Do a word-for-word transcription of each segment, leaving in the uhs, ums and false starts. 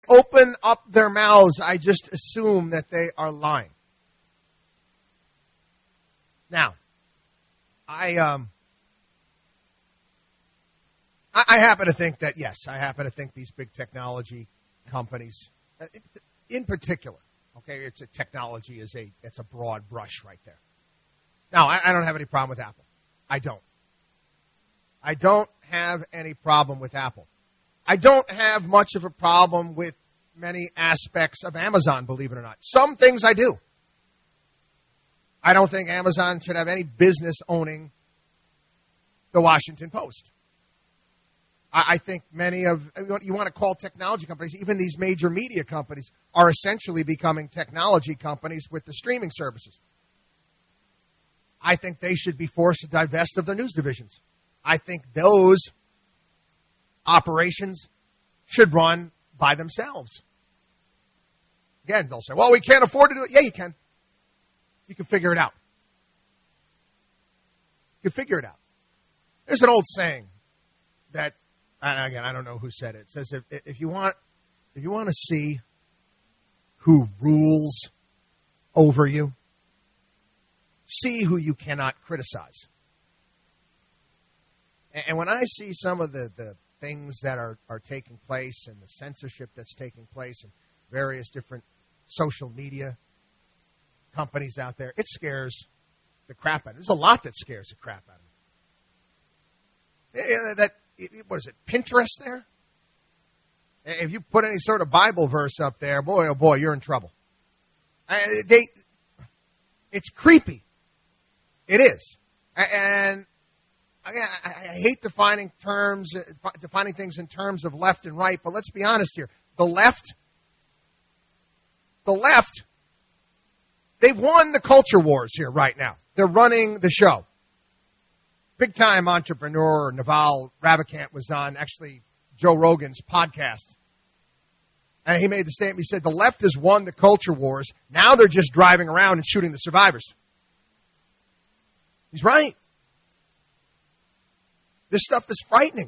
open up their mouths, I just assume that they are lying. Now, I um, I, I happen to think that, yes, I happen to think these big technology companies, in particular, okay, it's a technology is a it's a broad brush right there. Now, I, I don't have any problem with Apple. I don't. I don't have any problem with Apple. I don't have much of a problem with many aspects of Amazon, believe it or not. Some things I do. I don't think Amazon should have any business owning the Washington Post. I, I think many of, you want to call technology companies, even these major media companies, are essentially becoming technology companies with the streaming services. I think they should be forced to divest of their news divisions. I think those operations should run by themselves. Again, they'll say, well, we can't afford to do it. Yeah, you can. You can figure it out. You can figure it out. There's an old saying that, and again, I don't know who said it. It says if, if you want, if you want to see who rules over you, see who you cannot criticize. And when I see some of the, the things that are, are taking place and the censorship that's taking place in various different social media companies out there, it scares the crap out of me. There's a lot that scares the crap out of me. That, what is it, Pinterest there? If you put any sort of Bible verse up there, boy, oh boy, you're in trouble. They, it's creepy. It is. And again, I, I hate defining terms, defining things in terms of left and right, but let's be honest here. The left, the left, they've won the culture wars here right now. They're running the show. Big-time entrepreneur Naval Ravikant was on, actually, Joe Rogan's podcast. And he made the statement, he said, the left has won the culture wars. Now they're just driving around and shooting the survivors. He's right. This stuff is frightening.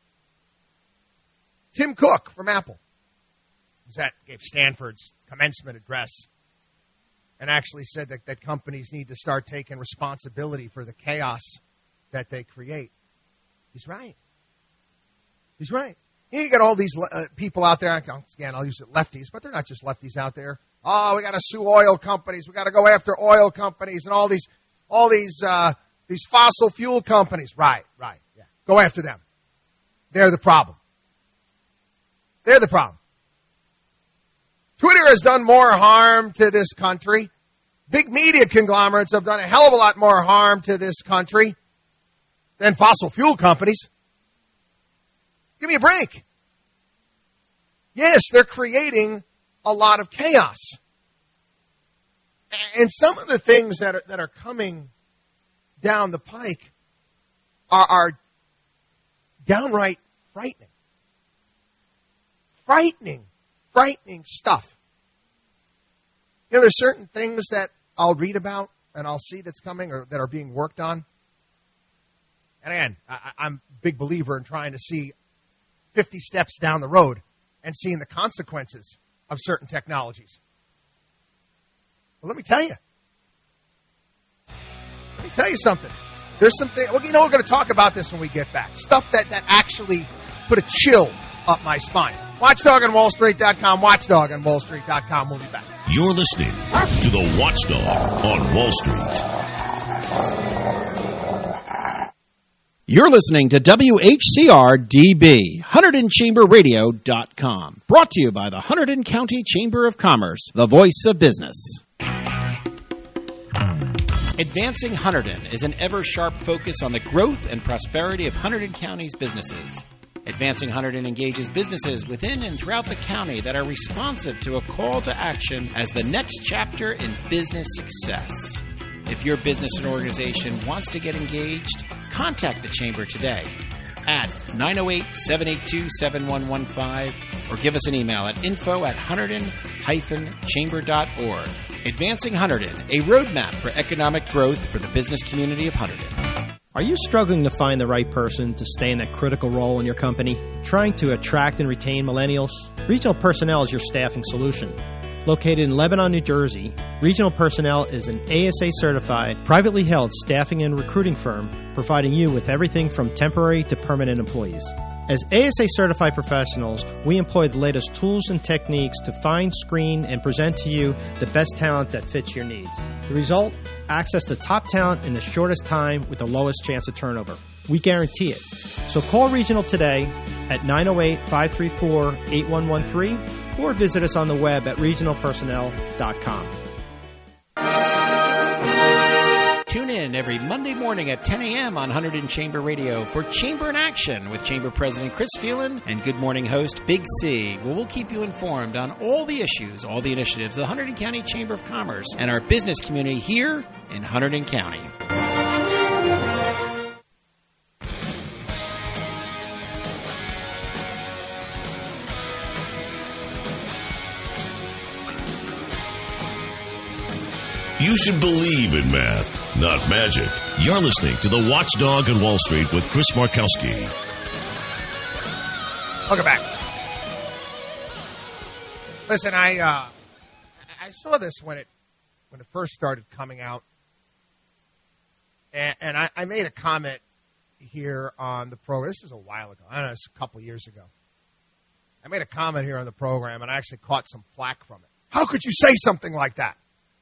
Tim Cook from Apple was at, gave Stanford's commencement address and actually said that, that companies need to start taking responsibility for the chaos that they create. He's right. He's right. You get all these uh, people out there, again, I'll use it lefties, but they're not just lefties out there. Oh, we got to sue oil companies. We got to go after oil companies and all these, all these, uh, these fossil fuel companies. Right, right, yeah. Go after them. They're the problem. They're the problem. Twitter has done more harm to this country. Big media conglomerates have done a hell of a lot more harm to this country than fossil fuel companies. Give me a break. Yes, they're creating a lot of chaos. And some of the things that are, that are coming down the pike are, are downright frightening. Frightening, frightening stuff. You know, there's certain things that I'll read about and I'll see that's coming or that are being worked on. And again, I, I'm a big believer in trying to see fifty steps down the road and seeing the consequences of certain technologies. Well, let me tell you. Let me tell you something. There's something, well, you know, we're going to talk about this when we get back. Stuff that, that actually put a chill up my spine. Watchdog on Wall Street dot com, Watchdog on Wall Street dot com. We'll be back. You're listening to the Watchdog on Wall Street. You're listening to W H C R D B, Hunterdon Chamber Radio dot com. Brought to you by the Hunterdon County Chamber of Commerce, the voice of business. Advancing Hunterdon is an ever-sharp focus on the growth and prosperity of Hunterdon County's businesses. Advancing Hunterdon engages businesses within and throughout the county that are responsive to a call to action as the next chapter in business success. If your business and organization wants to get engaged, contact the Chamber today at nine oh eight, seven eight two, seven one one five or give us an email at info at hunterdon dash chamber dot org. Advancing Hunterdon, a roadmap for economic growth for the business community of Hunterdon. Are you struggling to find the right person to stay in that critical role in your company? Trying to attract and retain millennials? Regional Personnel is your staffing solution. Located in Lebanon, New Jersey, Regional Personnel is an A S A-certified, privately held staffing and recruiting firm providing you with everything from temporary to permanent employees. As A S A-certified professionals, we employ the latest tools and techniques to find, screen, and present to you the best talent that fits your needs. The result? Access to top talent in the shortest time with the lowest chance of turnover. We guarantee it. So call Regional today at nine oh eight, five three four, eight one one three or visit us on the web at regional personnel dot com. Tune in every Monday morning at ten a.m. on Hunterdon Chamber Radio for Chamber in Action with Chamber President Chris Phelan and Good Morning host Big C, where we'll keep you informed on all the issues, all the initiatives of the Hunterdon County Chamber of Commerce and our business community here in Hunterdon County. You should believe in math, not magic. You're listening to The Watchdog on Wall Street with Chris Markowski. Welcome back. Listen, I uh, I saw this when it when it first started coming out, and, and I, I made a comment here on the program. This is a while ago. I don't know, it's a couple years ago. I made a comment here on the program, and I actually caught some flack from it. How could you say something like that?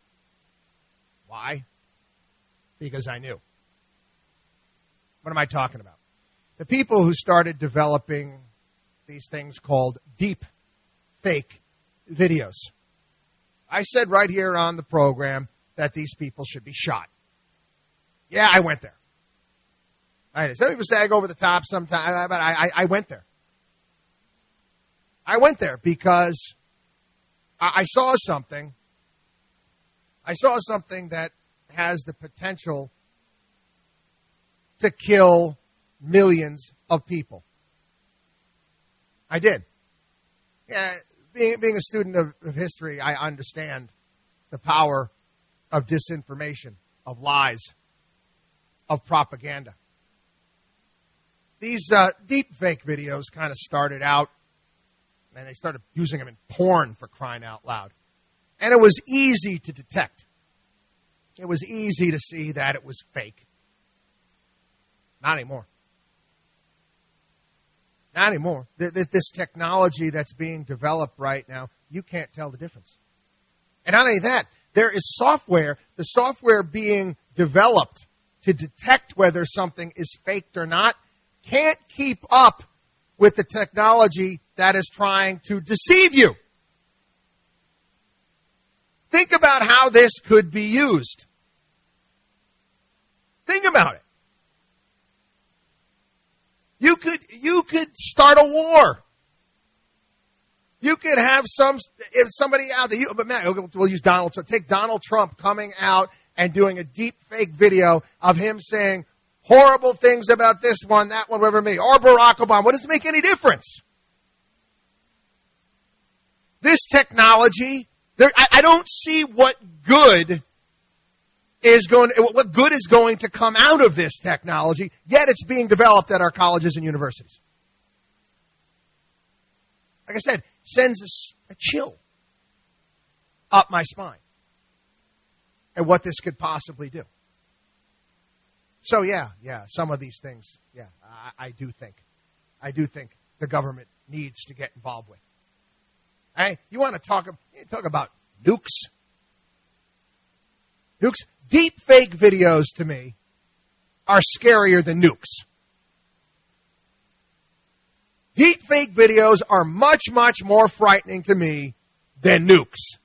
Why? Because I knew. What am I talking about? The people who started developing these things called deep fake videos. I said right here on the program that these people should be shot. Yeah, I went there. I did. Some people sag over the top sometimes, but I, I, I went there. I went there because I, I saw something. I saw something that has the potential to kill millions of people. I did. Yeah, being, being a student of, of history, I understand the power of disinformation, of lies, of propaganda. These uh, deep fake videos kind of started out, and they started using them in porn, for crying out loud. And it was easy to detect. It was easy to see that it was fake. Not anymore. Not anymore. This technology that's being developed right now, you can't tell the difference. And not only that, there is software, the software being developed to detect whether something is faked or not, can't keep up with the technology that is trying to deceive you. Think about how this could be used. Think about it. You could you could start a war. You could have some if somebody out there. You, but man, we'll use Donald Trump. Take Donald Trump coming out and doing a deep fake video of him saying horrible things about this one, that one, whatever me, or Barack Obama. What does it make any difference? This technology. There, I, I don't see what good is going. What good is going to come out of this technology? Yet it's being developed at our colleges and universities. Like I said, sends a, a chill up my spine at what this could possibly do. So yeah, yeah, some of these things, yeah, I, I do think, I do think the government needs to get involved with. Hey, you want to talk, talk about nukes? Nukes? Deep fake videos to me are scarier than nukes. Deep fake videos are much, much more frightening to me than nukes.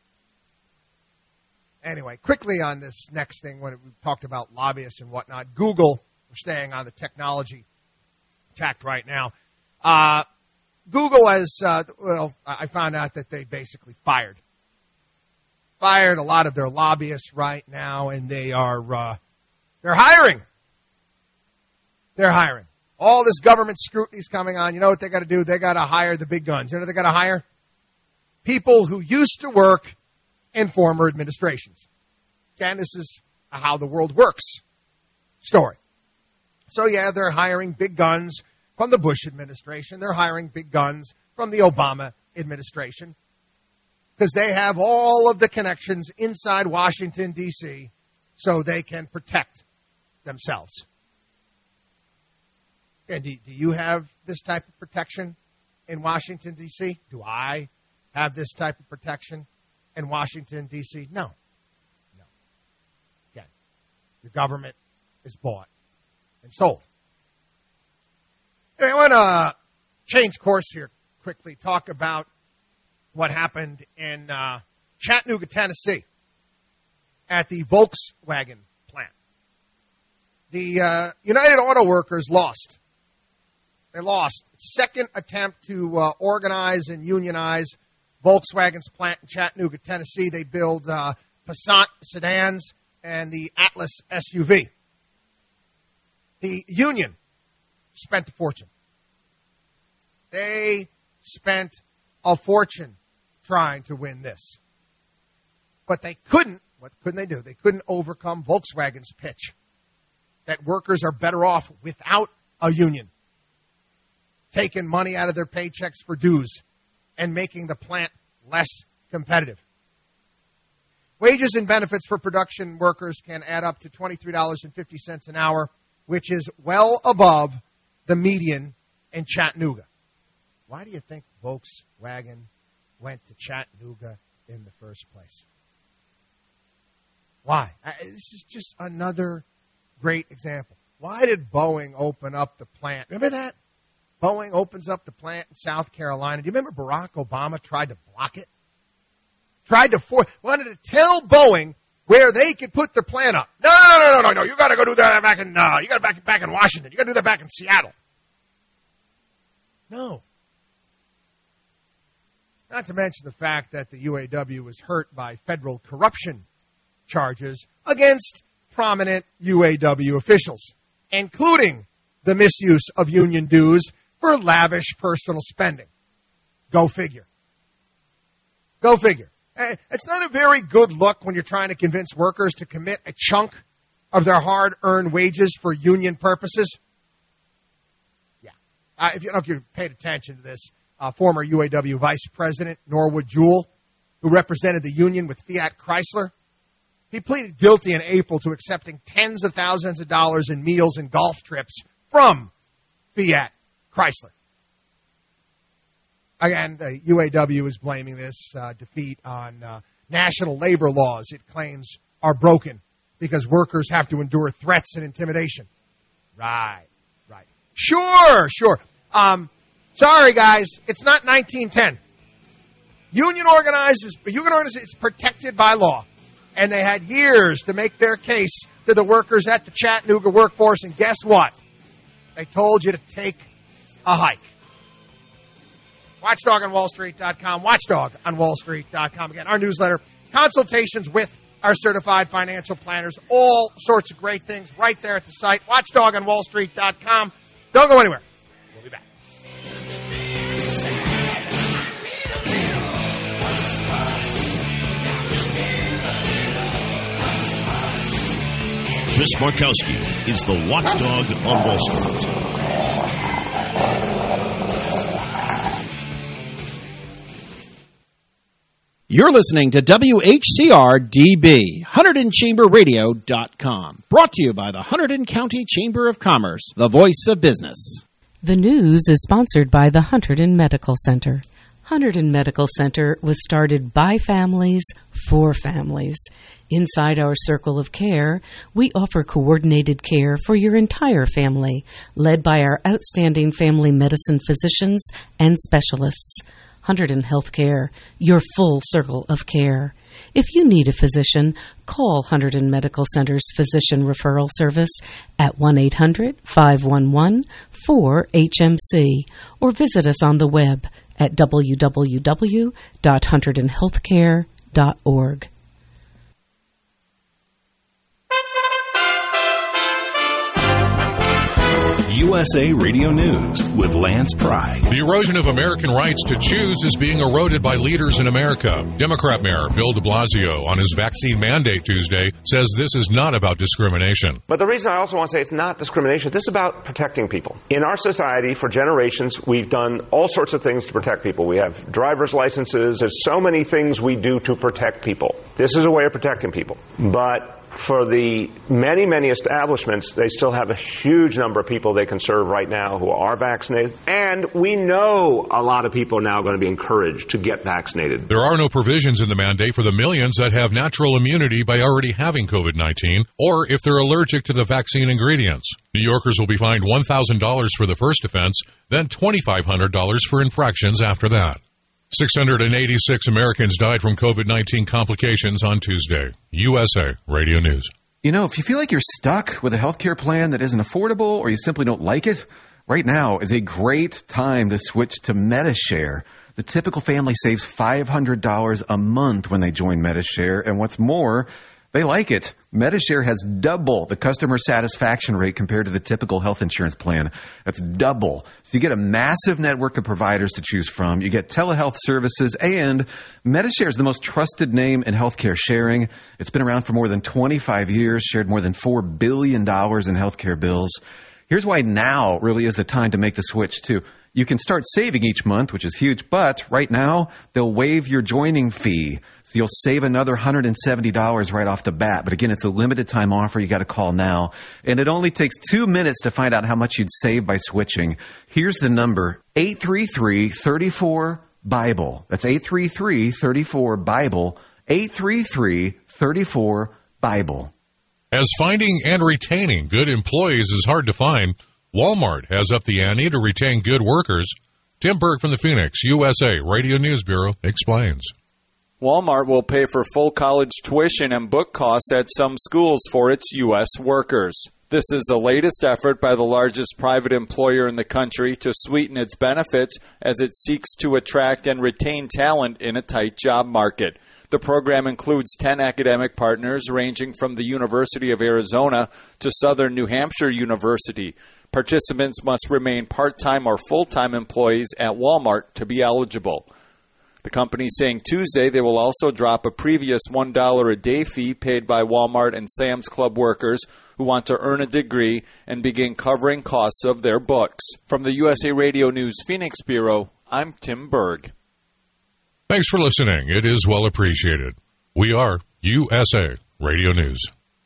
Anyway, quickly on this next thing, when we talked about lobbyists and whatnot, Google, we're staying on the technology tact right now. Uh, Google has, uh, well, I found out that they basically fired. Fired a lot of their lobbyists right now, and they are, uh, they're hiring. They're hiring. All this government scrutiny's coming on. You know what they got to do? They got to hire the big guns. You know what they got to hire? People who used to work in former administrations. And this is a how the world works story. So, yeah, they're hiring big guns from the Bush administration. They're hiring big guns from the Obama administration because they have all of the connections inside Washington, D C, so they can protect themselves. And do, do you have this type of protection in Washington, D C? Do I have this type of protection in Washington, D C? No. No. Again, your government is bought and sold. Anyway, I want to change course here quickly, talk about what happened in uh, Chattanooga, Tennessee at the Volkswagen plant. The uh, United Auto Workers lost. They lost. Second attempt to uh, organize and unionize Volkswagen's plant in Chattanooga, Tennessee. They build uh, Passat sedans and the Atlas S U V. The union spent a fortune. They spent a fortune trying to win this. But they couldn't, what couldn't they do? They couldn't overcome Volkswagen's pitch that workers are better off without a union, taking money out of their paychecks for dues and making the plant less competitive. Wages and benefits for production workers can add up to twenty-three dollars and fifty cents an hour, which is well above the median in Chattanooga. Why do you think Volkswagen went to Chattanooga in the first place? Why? This is just another great example. Why did Boeing open up the plant? Remember that? Boeing opens up the plant in South Carolina. Do you remember Barack Obama tried to block it? Tried to for, wanted to tell Boeing where they could put their plant up. No, no, no, no, no, no. You got to go do that back in. Uh, you got to back back in Washington. You got to do that back in Seattle. No. Not to mention the fact that the U A W was hurt by federal corruption charges against prominent U A W officials, including the misuse of union dues for lavish personal spending. Go figure. Go figure. It's not a very good look when you're trying to convince workers to commit a chunk of their hard-earned wages for union purposes. Yeah. Uh, if you don't know if you paid attention to this, uh, former U A W Vice President Norwood Jewell, who represented the union with Fiat Chrysler, he pleaded guilty in April to accepting tens of thousands of dollars in meals and golf trips from Fiat Chrysler. Again, the U A W is blaming this uh, defeat on uh, national labor laws it claims are broken because workers have to endure threats and intimidation. Right, right. Sure, sure. Um, sorry, guys, it's not nineteen ten. Union organized is, union organized is protected by law, and they had years to make their case to the workers at the Chattanooga workforce, and guess what? They told you to take a hike. watchdog on wall street dot com, watchdog on wall street dot com. Again, our newsletter, consultations with our certified financial planners, all sorts of great things right there at the site, watchdog on wall street dot com. Don't go anywhere. We'll be back. Chris Markowski is the watchdog on Wall Street. You're listening to W H C R D B, Hunterdon Chamber Radio dot com. Brought to you by the Hunterdon County Chamber of Commerce, the voice of business. The news is sponsored by the Hunterdon Medical Center. Hunterdon Medical Center was started by families for families. Inside our circle of care, we offer coordinated care for your entire family, led by our outstanding family medicine physicians and specialists. Hunterdon Healthcare, your full circle of care. If you need a physician, call Hunterdon Medical Center's Physician Referral Service at one eight hundred, five one one, four H M C or visit us on the web at w w w dot hunterdon healthcare dot org. U S A Radio News with Lance Pry. The erosion of American rights to choose is being eroded by leaders in America. Democrat Mayor Bill de Blasio, on his vaccine mandate Tuesday, says this is not about discrimination. But the reason I also want to say it's not discrimination, this is about protecting people. In our society, for generations, we've done all sorts of things to protect people. We have driver's licenses. There's so many things we do to protect people. This is a way of protecting people. But for the many, many establishments, they still have a huge number of people they can serve right now who are vaccinated. And we know a lot of people are now going to be encouraged to get vaccinated. There are no provisions in the mandate for the millions that have natural immunity by already having COVID nineteen, or if they're allergic to the vaccine ingredients. New Yorkers will be fined one thousand dollars for the first offense, then two thousand five hundred dollars for infractions after that. six hundred eighty-six Americans died from COVID nineteen complications on Tuesday. U S A Radio News. You know, if you feel like you're stuck with a healthcare plan that isn't affordable or you simply don't like it, right now is a great time to switch to MediShare. The typical family saves five hundred dollars a month when they join MediShare, and what's more, they like it. MediShare has double the customer satisfaction rate compared to the typical health insurance plan. That's double. So you get a massive network of providers to choose from. You get telehealth services, and MediShare is the most trusted name in healthcare sharing. It's been around for more than twenty-five years, shared more than four billion dollars in healthcare bills. Here's why now really is the time to make the switch, too. You can start saving each month, which is huge, but right now they'll waive your joining fee. So you'll save another one hundred seventy dollars right off the bat. But again, it's a limited time offer. You got to call now. And it only takes two minutes to find out how much you'd save by switching. Here's the number, eight three three, three four, BIBLE. That's eight three three, three four, BIBLE, eight three three, three four, BIBLE. As finding and retaining good employees is hard to find, Walmart has upped the ante to retain good workers. Tim Berg from the Phoenix, U S A Radio News Bureau, explains. Walmart will pay for full college tuition and book costs at some schools for its U S workers. This is the latest effort by the largest private employer in the country to sweeten its benefits as it seeks to attract and retain talent in a tight job market. The program includes ten academic partners ranging from the University of Arizona to Southern New Hampshire University. Participants must remain part-time or full-time employees at Walmart to be eligible. The company is saying Tuesday they will also drop a previous one dollar a day fee paid by Walmart and Sam's Club workers who want to earn a degree and begin covering costs of their books. From the U S A Radio News Phoenix Bureau, I'm Tim Berg. Thanks for listening. It is well appreciated. We are U S A Radio News.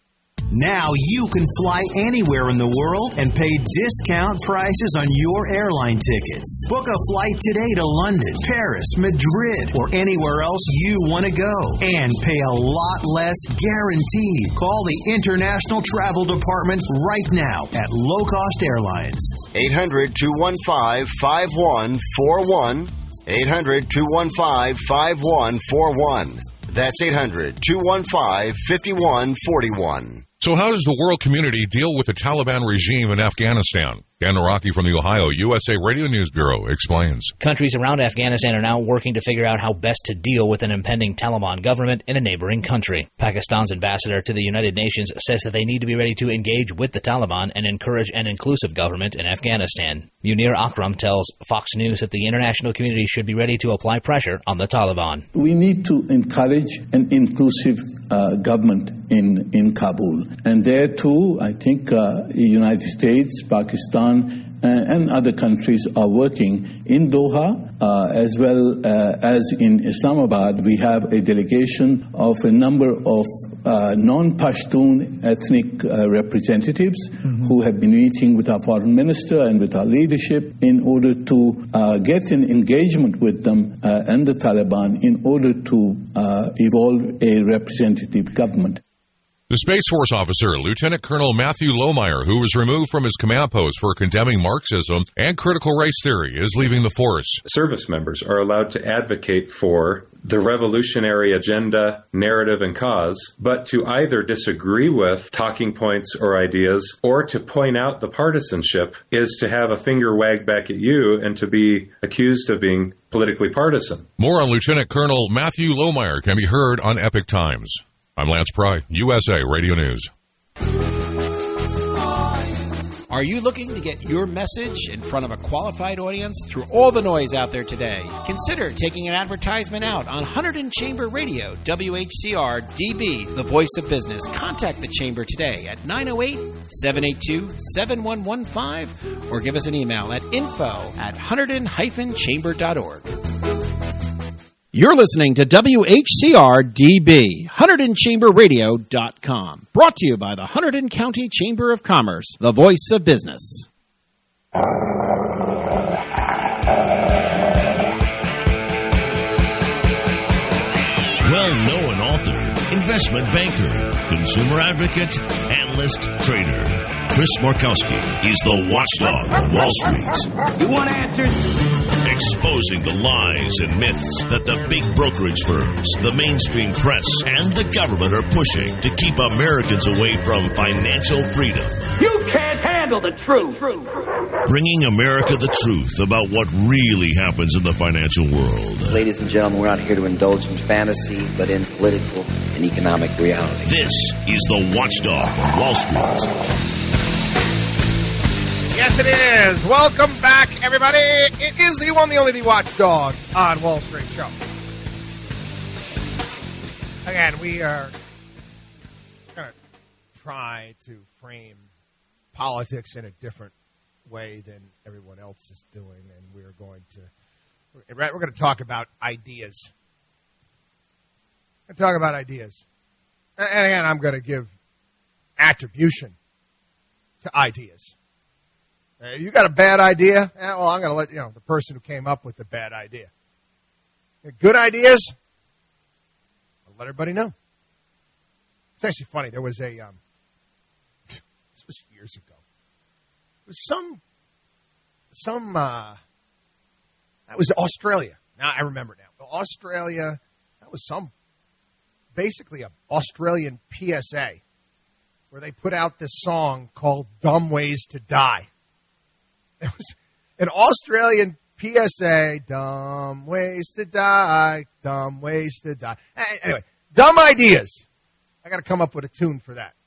Now you can fly anywhere in the world and pay discount prices on your airline tickets. Book a flight today to London, Paris, Madrid, or anywhere else you want to go. And pay a lot less guaranteed. Call the International Travel Department right now at Low Cost Airlines. eight hundred, two one five, five one four one. eight hundred, two one five, five one four one. That's eight hundred, two one five, five one four one. So how does the world community deal with the Taliban regime in Afghanistan? Dan Naraki from the Ohio U S A Radio News Bureau explains. Countries around Afghanistan are now working to figure out how best to deal with an impending Taliban government in a neighboring country. Pakistan's ambassador to the United Nations says that they need to be ready to engage with the Taliban and encourage an inclusive government in Afghanistan. Munir Akram tells Fox News that the international community should be ready to apply pressure on the Taliban. We need to encourage an inclusive uh, government in, in Kabul. And there too, I think uh, the United States, Pakistan, and other countries are working in Doha uh, as well uh, as in Islamabad. We have a delegation of a number of uh, non-Pashtun ethnic uh, representatives mm-hmm. who have been meeting with our foreign minister and with our leadership in order to uh, get an engagement with them uh, and the Taliban in order to uh, evolve a representative government. The Space Force officer, Lieutenant Colonel Matthew Lohmeyer, who was removed from his command post for condemning Marxism and critical race theory, is leaving the force. Service members are allowed to advocate for the revolutionary agenda, narrative, and cause, but to either disagree with talking points or ideas or to point out the partisanship is to have a finger wagged back at you and to be accused of being politically partisan. More on Lieutenant Colonel Matthew Lohmeyer can be heard on Epic Times. I'm Lance Pry, U S A Radio News. Are you looking to get your message in front of a qualified audience through all the noise out there today? Consider taking an advertisement out on Hunterdon Chamber Radio, W H C R D B, the voice of business. Contact the Chamber today at nine oh eight, seven eight two, seven one one five or give us an email at info at hunterdon dash chamber dot org. You're listening to W H C R D B, Hunterdon Chamber Radio dot com. Brought to you by the Hunterdon County Chamber of Commerce, the voice of business. Well-known author, investment banker, consumer advocate, analyst, trader. Chris Markowski is the watchdog on Wall Street. You want answers? Exposing the lies and myths that the big brokerage firms, the mainstream press, and the government are pushing to keep Americans away from financial freedom. You can't handle the truth. Bringing America the truth about what really happens in the financial world. Ladies and gentlemen, we're not here to indulge in fantasy, but in political and economic reality. This is the Watchdog on Wall Street. Yes, it is. Welcome back, everybody. It is the one, the only, the Watchdog on Wall Street show. Again, we are going to try to frame politics in a different way than everyone else is doing, and we're going to we're going to talk about ideas. We're going to talk about ideas, and again, I'm going to give attribution to ideas. Uh, you got a bad idea? Eh, well, I'm going to let you know the person who came up with the bad idea. Good ideas? I'll let everybody know. It's actually funny. There was a, um, this was years ago. There was some, some, uh, that was Australia. Now I remember now. Australia, that was some, basically an Australian P S A where they put out this song called Dumb Ways to Die. It was an Australian P S A, dumb ways to die, dumb ways to die. Anyway, dumb ideas. I got to come up with a tune for that.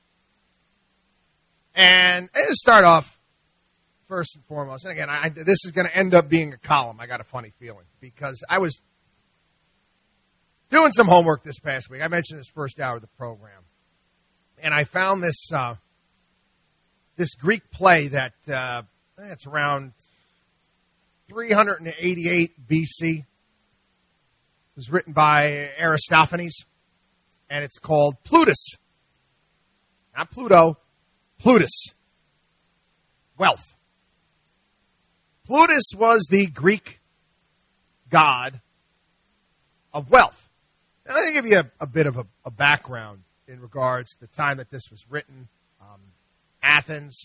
And to start off, first and foremost, and again, I, this is going to end up being a column. I got a funny feeling because I was doing some homework this past week. I mentioned this first hour of the program. And I found this, uh, this Greek play that, uh, it's around three eighty-eight B C. It was written by Aristophanes, and it's called Plutus. Not Pluto, Plutus. Wealth. Plutus was the Greek god of wealth. Now, let me give you a, a bit of a, a background in regards to the time that this was written. Um, Athens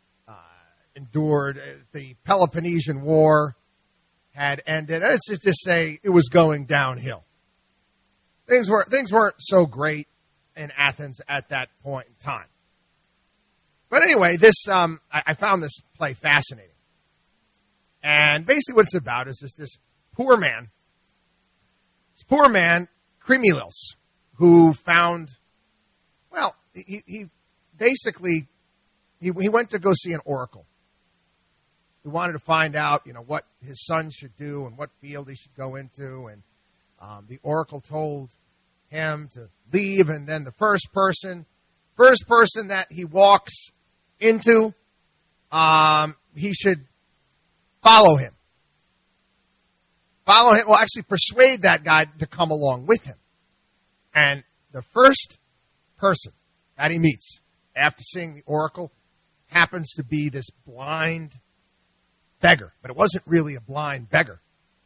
endured, the Peloponnesian War had ended. Let's just, just say it was going downhill. Things were things weren't so great in Athens at that point in time. But anyway, this um, I, I found this play fascinating. And basically what it's about is just this poor man, this poor man, Krimilos, who found, well, he, he basically, he, he went to go see an oracle. He wanted to find out, you know, what his son should do and what field he should go into. And um, the oracle told him to leave. And then the first person, first person that he walks into, um, he should follow him. Follow him. Well, actually persuade that guy to come along with him. And the first person that he meets after seeing the oracle happens to be this blind beggar, but it wasn't really a blind beggar.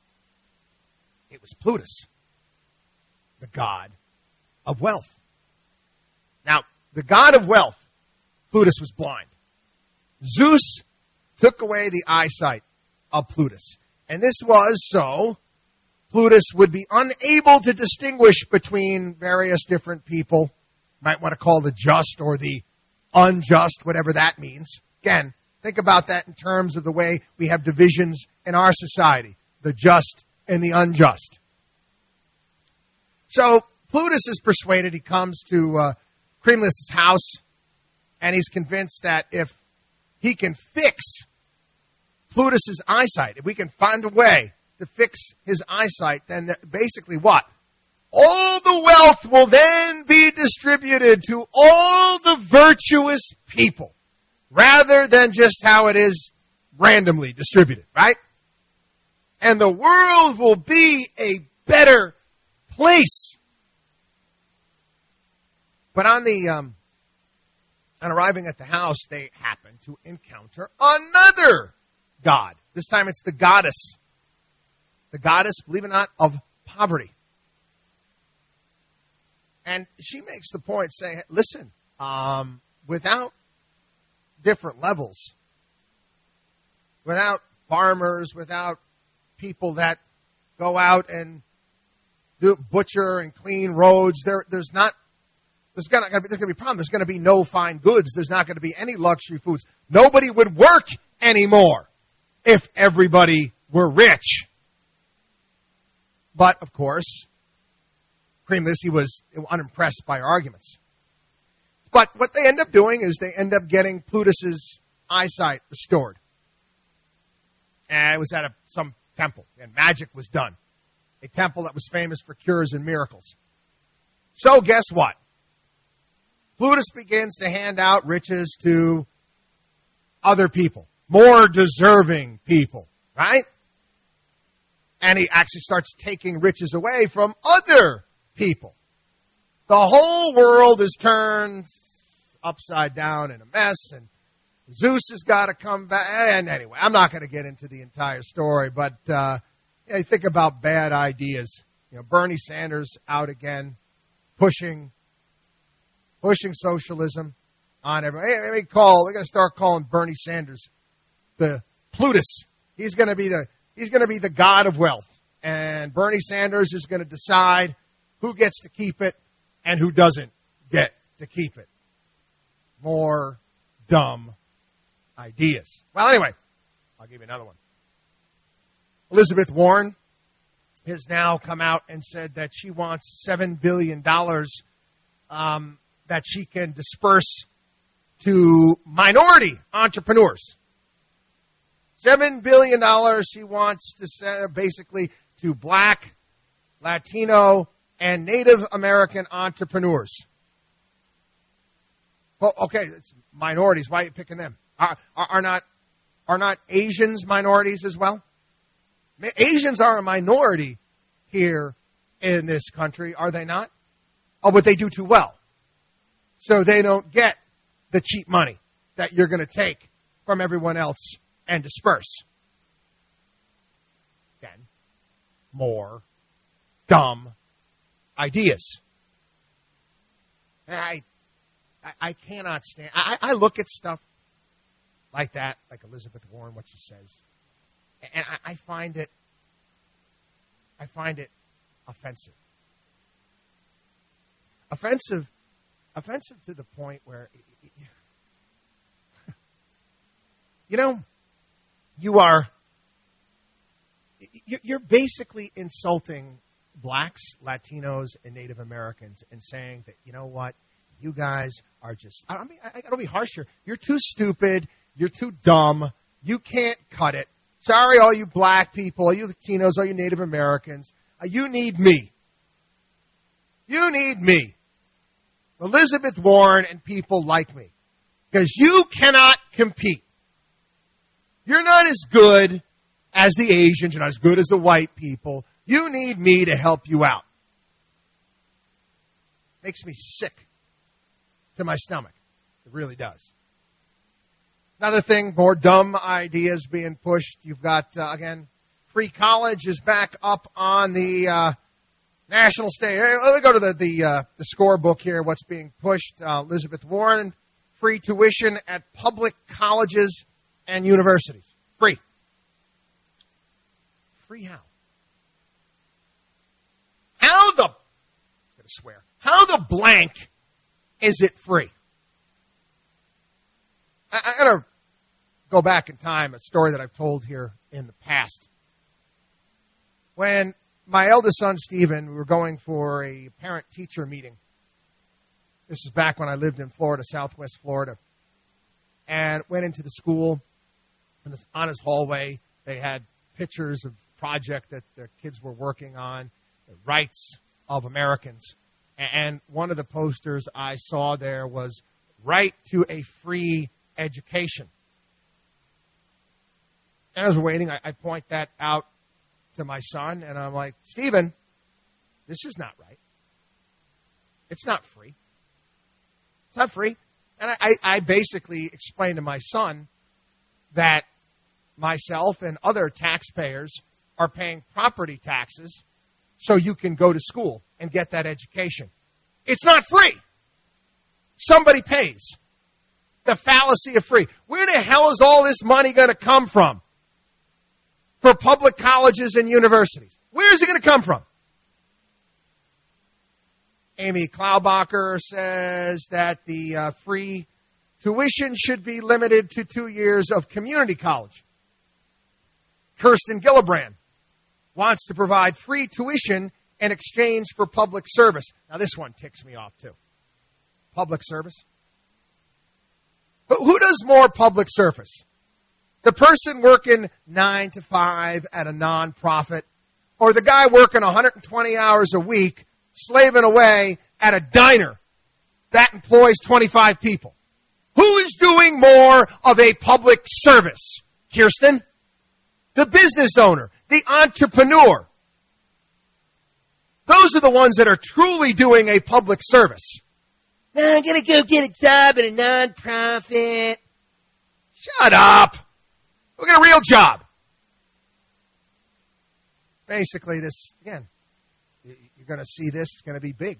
It was Plutus, the god of wealth. Now, the god of wealth, Plutus was blind. Zeus took away the eyesight of Plutus. And this was so Plutus would be unable to distinguish between various different people. Might want to call the just or the unjust, whatever that means. Again, think about that in terms of the way we have divisions in our society, the just and the unjust. So Plutus is persuaded. He comes to uh, Krimilos' house, and he's convinced that if he can fix Plutus's eyesight, if we can find a way to fix his eyesight, then basically what? All the wealth will then be distributed to all the virtuous people, rather than just how it is randomly distributed, right? And the world will be a better place. But on the um, on arriving at the house, they happen to encounter another god. This time it's the goddess. The goddess, believe it or not, of poverty. And she makes the point saying, listen, um, without different levels, without farmers, without people that go out and do butcher and clean roads, there, there's not, there's gonna, there's gonna be a problem. There's gonna be no fine goods. There's not gonna be any luxury foods. Nobody would work anymore if everybody were rich. But, of course, Creamless, was unimpressed by our arguments. But what they end up doing is they end up getting Plutus's eyesight restored. And it was at a, some temple, and magic was done. A temple that was famous for cures and miracles. So guess what? Plutus begins to hand out riches to other people, more deserving people, right? And he actually starts taking riches away from other people. The whole world is turned upside down in a mess, and Zeus has got to come back. And anyway, I'm not going to get into the entire story, but uh, you know, think about bad ideas. You know, Bernie Sanders out again, pushing, pushing socialism on everyone. Hey, we call. We're going to start calling Bernie Sanders the Plutus. He's going to be the he's going to be the god of wealth, and Bernie Sanders is going to decide who gets to keep it and who doesn't get to keep it. More dumb ideas. Well, anyway, I'll give you another one. Elizabeth Warren has now come out and said that she wants seven billion dollars um, that she can disperse to minority entrepreneurs. seven billion dollars she wants to send basically to black, Latino, and Native American entrepreneurs. Well, okay, it's minorities. Why are you picking them? Are, are, are not are not Asians minorities as well? Asians are a minority here in this country, are they not? Oh, but they do too well. So they don't get the cheap money that you're going to take from everyone else and disperse. Again, more dumb ideas. I, I, I cannot stand. I, I look at stuff like that, like Elizabeth Warren, what she says, and I, I find it, I find it offensive. Offensive, offensive to the point where, you know, you are, you're basically insulting blacks, Latinos, and Native Americans and saying that, you know what, you guys are just, I mean, I, I gotta be harsh here. You're too stupid. You're too dumb. You can't cut it. Sorry, all you black people, all you Latinos, all you Native Americans. Uh, you need me. You need me. Elizabeth Warren and people like me. Because you cannot compete. You're not as good as the Asians. You're not as good as the white people. You need me to help you out. Makes me sick to my stomach. It really does. Another thing, more dumb ideas being pushed. You've got, uh, again, free college is back up on the uh, national stage. Hey, let me go to the the, uh, the scorebook here, what's being pushed. Uh, Elizabeth Warren, free tuition at public colleges and universities. Free. Free how? How the, I'm going to swear, how the blank is it free? I, I got to go back in time, a story that I've told here in the past. When my eldest son, Stephen, we were going for a parent-teacher meeting. This is back when I lived in Florida, Southwest Florida. and went into the school. And on his hallway, they had pictures of project that their kids were working on, the rights of Americans. And one of the posters I saw there was right to a free education. And as we're waiting, I, I point that out to my son, and I'm like, Stephen, this is not right. It's not free. It's not free. And I, I basically explained to my son that myself and other taxpayers are paying property taxes so you can go to school and get that education. It's not free. Somebody pays. The fallacy of free. Where the hell is all this money going to come from for public colleges and universities? Where is it going to come from? Amy Klaubacher says that the uh, free tuition should be limited to two years of community college. Kirsten Gillibrand wants to provide free tuition in exchange for public service. Now, this one ticks me off, too. Public service. But who does more public service? The person working nine to five at a nonprofit, or the guy working one hundred twenty hours a week, slaving away at a diner that employs twenty-five people? Who is doing more of a public service? Kirsten? The business owner, the entrepreneur. Those are the ones that are truly doing a public service. Now I'm going to go get a job at a nonprofit. Shut up. Go get a real job. Basically, this, again, you're going to see this. It's going to be big.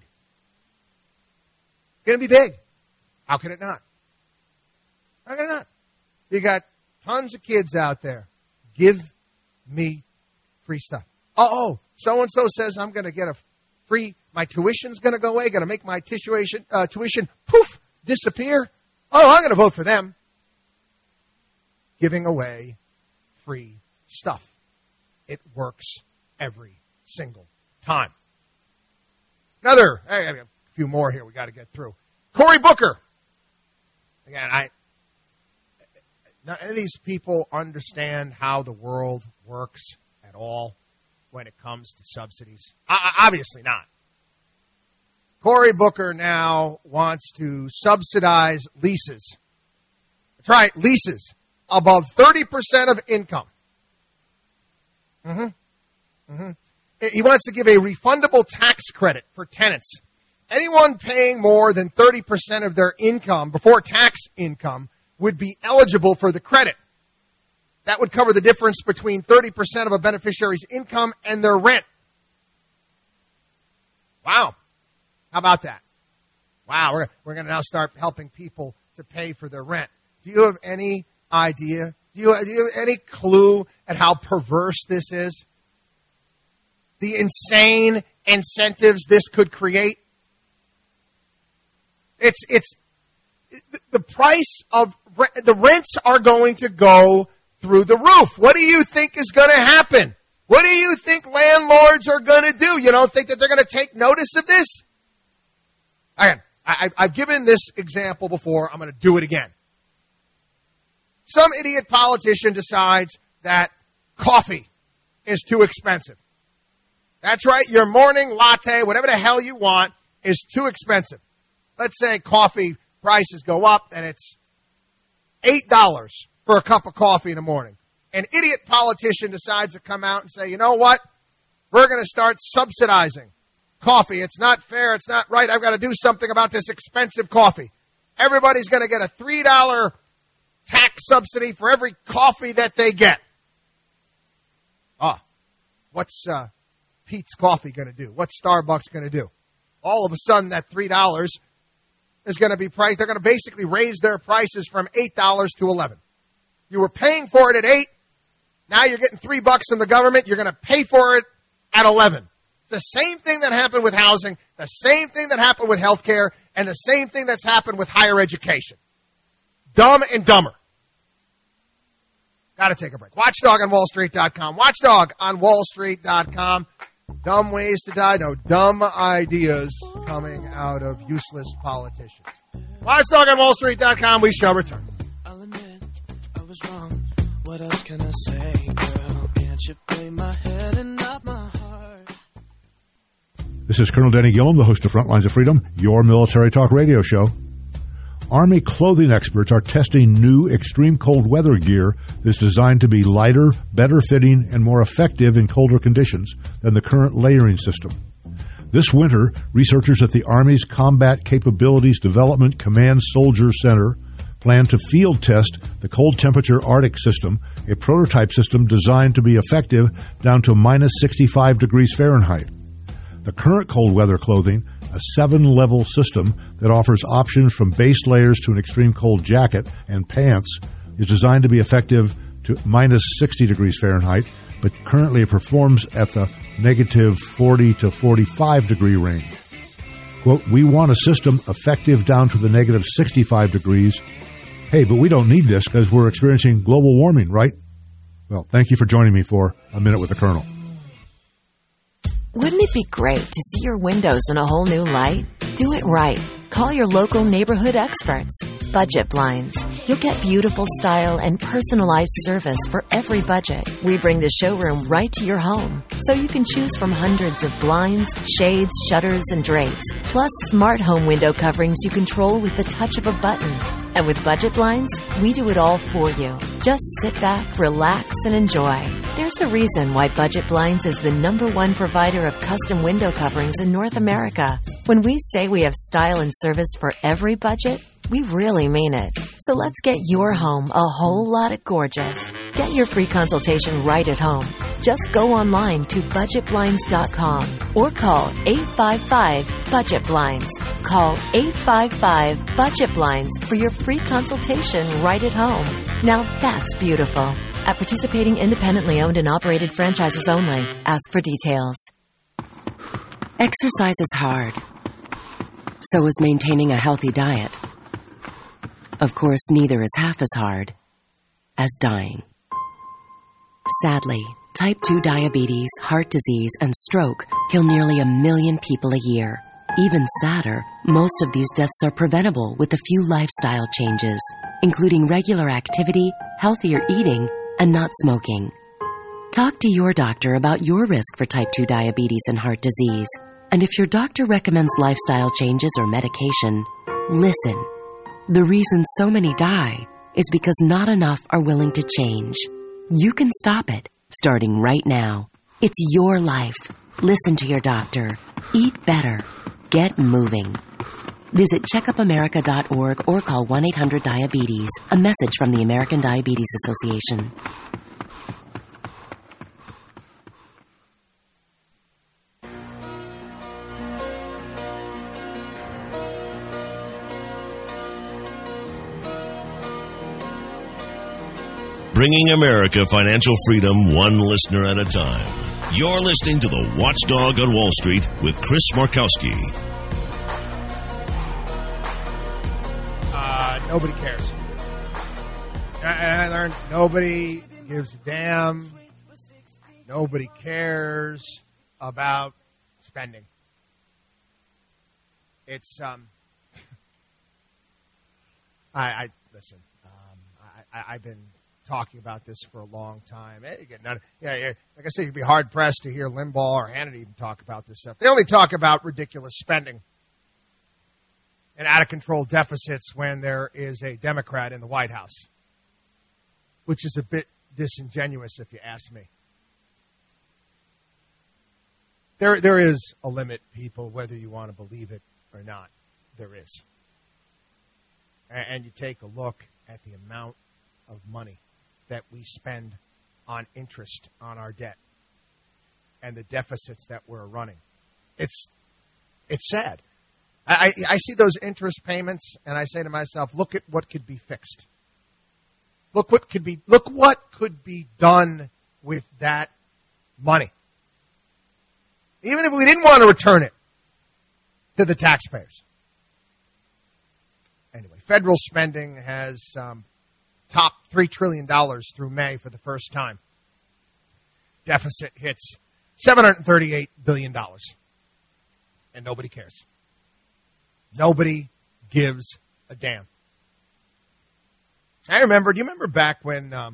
It's going to be big. How can it not? How can it not? You got tons of kids out there. Give me free stuff. Oh, so-and-so says I'm going to get a free, my tuition's going to go away, going to make my tuition, uh, tuition, poof, disappear. Oh, I'm going to vote for them. Giving away free stuff. It works every single time. Another, I got a few more here we got to get through. Cory Booker. Again, I, none of these people understand how the world works at all when it comes to subsidies. Uh, obviously not. Cory Booker now wants to subsidize leases. That's right, leases above thirty percent of income. Mm-hmm. Mm-hmm. He wants to give a refundable tax credit for tenants. Anyone paying more than thirty percent of their income before tax income would be eligible for the credit. That would cover the difference between thirty percent of a beneficiary's income and their rent. Wow. How about that? Wow, we're, we're going to now start helping people to pay for their rent. Do you have any idea? Do you, do you have any clue at how perverse this is? The insane incentives this could create? It's, it's, the price of, the rents are going to go through the roof. What do you think is going to happen? What do you think landlords are going to do? You don't think that they're going to take notice of this? Again, I, I've given this example before. I'm going to do it again. Some idiot politician decides that coffee is too expensive. That's right. Your morning latte, whatever the hell you want, is too expensive. Let's say coffee prices go up and it's eight dollars for a cup of coffee in the morning. An idiot politician decides to come out and say, you know what? We're going to start subsidizing coffee. It's not fair. It's not right. I've got to do something about this expensive coffee. Everybody's going to get a three dollars tax subsidy for every coffee that they get. Ah, what's uh, Pete's Coffee going to do? What's Starbucks going to do? All of a sudden, that three dollars is going to be priced. They're going to basically raise their prices from eight dollars to eleven dollars. You were paying for it at eight. Now you're getting three bucks from the government. You're going to pay for it at eleven. It's the same thing that happened with housing, the same thing that happened with health care, and the same thing that's happened with higher education. Dumb and dumber. Got to take a break. Watchdog on Wall Street dot com. Watchdog on Wall Street dot com. Dumb ways to die. No, dumb ideas coming out of useless politicians. Watchdog on Wall Street dot com. We shall return. I'll admit I was wrong. What else can I say, girl? Can't you play my head and not my heart? This is Colonel Denny Gillum, the host of Frontlines of Freedom, your military talk radio show. Army clothing experts are testing new extreme cold weather gear that's designed to be lighter, better fitting, and more effective in colder conditions than the current layering system. This winter, researchers at the Army's Combat Capabilities Development Command Soldier Center plan to field test the cold temperature Arctic system, a prototype system designed to be effective down to minus sixty-five degrees Fahrenheit. The current cold weather clothing, a seven-level system that offers options from base layers to an extreme cold jacket and pants, is designed to be effective to minus sixty degrees Fahrenheit, but currently it performs at the negative forty to forty-five degree range. Quote, we want a system effective down to the negative sixty-five degrees. Hey, but we don't need this because we're experiencing global warming, right? Well, thank you for joining me for A Minute with the Colonel. Wouldn't it be great to see your windows in a whole new light? Do it right. Call your local neighborhood experts. Budget Blinds. You'll get beautiful style and personalized service for every budget. We bring the showroom right to your home, so you can choose from hundreds of blinds, shades, shutters, and drapes, plus smart home window coverings you control with the touch of a button. And with Budget Blinds, we do it all for you. Just sit back, relax, and enjoy. There's a reason why Budget Blinds is the number one provider of custom window coverings in North America. When we say we have style and service for every budget, we really mean it. So let's get your home a whole lot of gorgeous. Get your free consultation right at home. Just go online to budget blinds dot com or call eight five five budget blinds. Call eight five five budget blinds for your free consultation right at home. Now that's beautiful. At participating independently owned and operated franchises only. Ask for details. Exercise is hard. So is maintaining a healthy diet. Of course, neither is half as hard as dying. Sadly, type two diabetes, heart disease, and stroke kill nearly a million people a year. Even sadder, most of these deaths are preventable with a few lifestyle changes, including regular activity, healthier eating, and not smoking. Talk to your doctor about your risk for type two diabetes and heart disease. And if your doctor recommends lifestyle changes or medication, listen. The reason so many die is because not enough are willing to change. You can stop it, starting right now. It's your life. Listen to your doctor. Eat better. Get moving. Visit check up america dot org or call one eight hundred diabetes. A message from the American Diabetes Association. Bringing America financial freedom one listener at a time. You're listening to The Watchdog on Wall Street with Chris Markowski. Uh, nobody cares. I, I learned nobody gives a damn. Nobody cares about spending. It's, um, I, I listen, um, I, I, I've been talking about this for a long time. Again, not, yeah, yeah, like I said, you'd be hard-pressed to hear Limbaugh or Hannity even talk about this stuff. They only talk about ridiculous spending and out-of-control deficits when there is a Democrat in the White House, which is a bit disingenuous if you ask me. There, there is a limit, people, whether you want to believe it or not. There is. And you take a look at the amount of money that we spend on interest on our debt and the deficits that we're running. It's it's sad. I, I see those interest payments and I say to myself, look at what could be fixed. Look what could be look what could be done with that money. Even if we didn't want to return it to the taxpayers. Anyway, federal spending has um, topped three trillion dollars through May for the first time. Deficit hits seven hundred thirty-eight billion dollars. And nobody cares. Nobody gives a damn. I remember, do you remember back when um,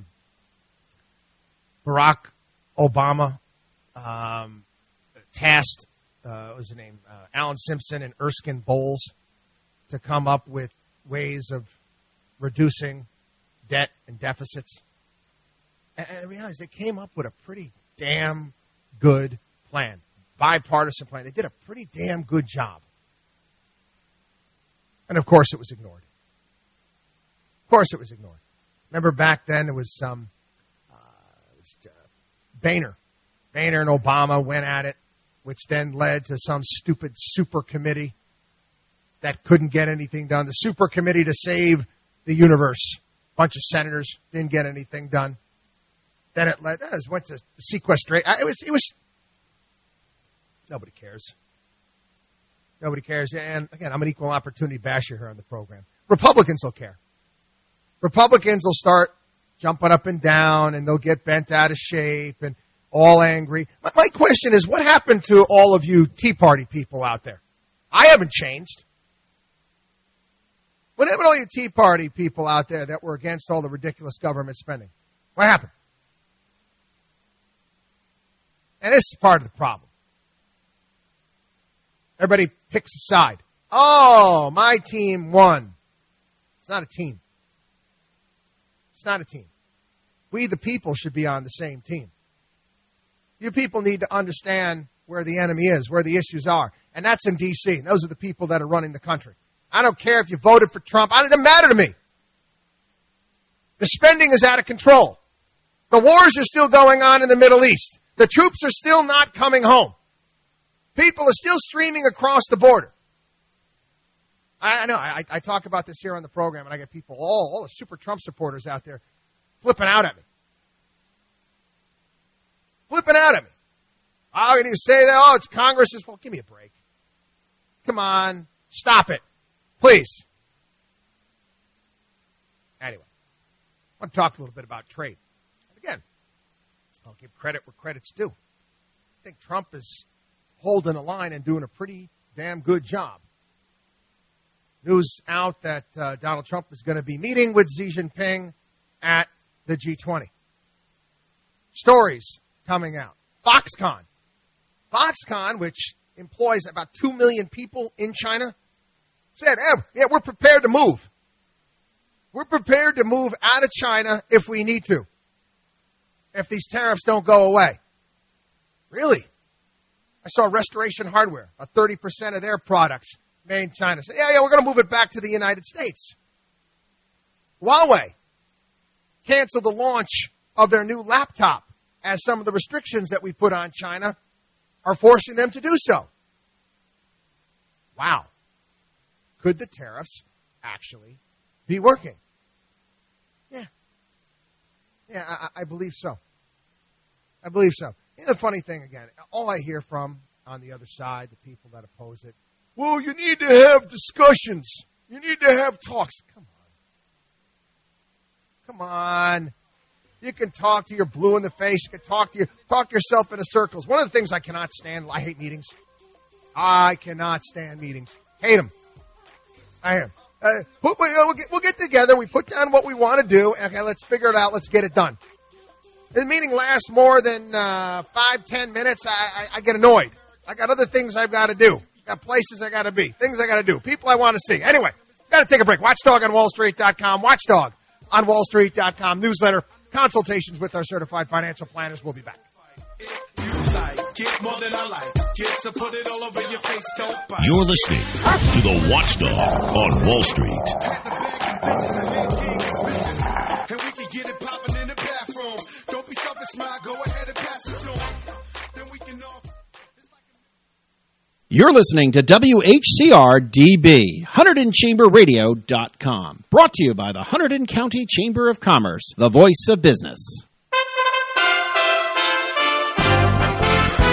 Barack Obama um, tasked, uh, what was his name, uh, Alan Simpson and Erskine Bowles to come up with ways of reducing debt and deficits? And, and I realized they came up with a pretty damn good plan, bipartisan plan. They did a pretty damn good job. And, of course, it was ignored. Of course it was ignored. Remember back then it was, um, uh, it was uh, Boehner. Boehner and Obama went at it, which then led to some stupid super committee that couldn't get anything done. The super committee to save the universe. A bunch of senators didn't get anything done. Then it led, it went to sequestration. It was, it was, nobody cares. Nobody cares. And again, I'm an equal opportunity basher here on the program. Republicans will care. Republicans will start jumping up and down, and they'll get bent out of shape and all angry. My, my question is, what happened to all of you Tea Party people out there? I haven't changed. What happened to all you Tea Party people out there that were against all the ridiculous government spending? What happened? And this is part of the problem. Everybody picks a side. Oh, my team won. It's not a team. It's not a team. We, the people, should be on the same team. You people need to understand where the enemy is, where the issues are. And that's in D C Those are the people that are running the country. I don't care if you voted for Trump. It doesn't matter to me. The spending is out of control. The wars are still going on in the Middle East. The troops are still not coming home. People are still streaming across the border. I, I know, I, I talk about this here on the program, and I get people, all, all the super Trump supporters out there flipping out at me. Flipping out at me. How can you say that? Oh, it's Congress's fault. Give me a break. Come on. Stop it. Please. Anyway, I want to talk a little bit about trade. And again, I'll give credit where credit's due. I think Trump is holding a line and doing a pretty damn good job. News out that uh, Donald Trump is going to be meeting with Xi Jinping at the G twenty. Stories coming out. Foxconn. Foxconn, which employs about two million people in China, said, eh, yeah, we're prepared to move. We're prepared to move out of China if we need to, if these tariffs don't go away. Really? I saw Restoration Hardware, about thirty percent of their products made in China. Said, yeah, yeah, we're going to move it back to the United States. Huawei canceled the launch of their new laptop as some of the restrictions that we put on China are forcing them to do so. Wow. Could the tariffs actually be working? Yeah. Yeah, I, I believe so. I believe so. You know, the funny thing, again, all I hear from on the other side, the people that oppose it, well, you need to have discussions. You need to have talks. Come on. Come on. You can talk to your blue in the face. You can talk to your, talk yourself into circles. One of the things I cannot stand, I hate meetings. I cannot stand meetings. Hate them. I hate them. Uh, we'll, we'll, get, we'll get together. We put down what we want to do. And, okay, let's figure it out. Let's get it done. If the meeting lasts more than uh, five, ten minutes, I, I, I get annoyed. I got other things I've got to do. Got places I got to be. Things I got to do. People I want to see. Anyway, got to take a break. Watchdog on Wall Street dot com. Watchdog on Wall Street dot com. Newsletter. Consultations with our certified financial planners. We'll be back. You're listening to the Watchdog on Wall Street. And we can get it popping in the bathroom. Don't be selfish, smile. Go ahead and pass it to him. Then we can all... You're listening to W H C R D B, Hunterdon Chamber Radio dot com. Brought to you by the Hunterdon County Chamber of Commerce, the voice of business.